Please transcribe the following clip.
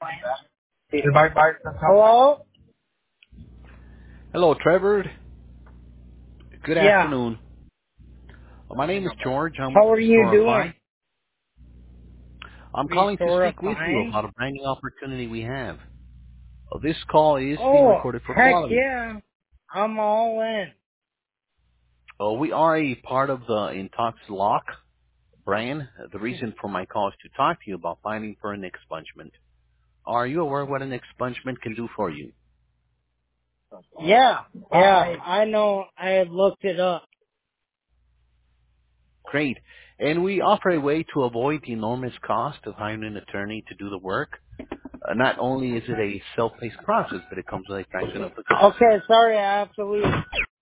Hello? Hello, Trevor. Good Yeah. afternoon. My name is George. I'm How with are you doing? Storify. I'm calling to speak with you Restoratifying? about a brand new opportunity we have. This call is being Oh, recorded for heck quality. yeah. I'm all in. We are a part of the Intox Lock brand. The reason for my call is to talk to you about fighting for an expungement. Are you aware what an expungement can do for you? Yeah. Yeah. I know. I had looked it up. Great. And we offer a way to avoid the enormous cost of hiring an attorney to do the work. Not only is it a self-paced process, but it comes with a fraction of the cost. Okay, sorry, I have to leave.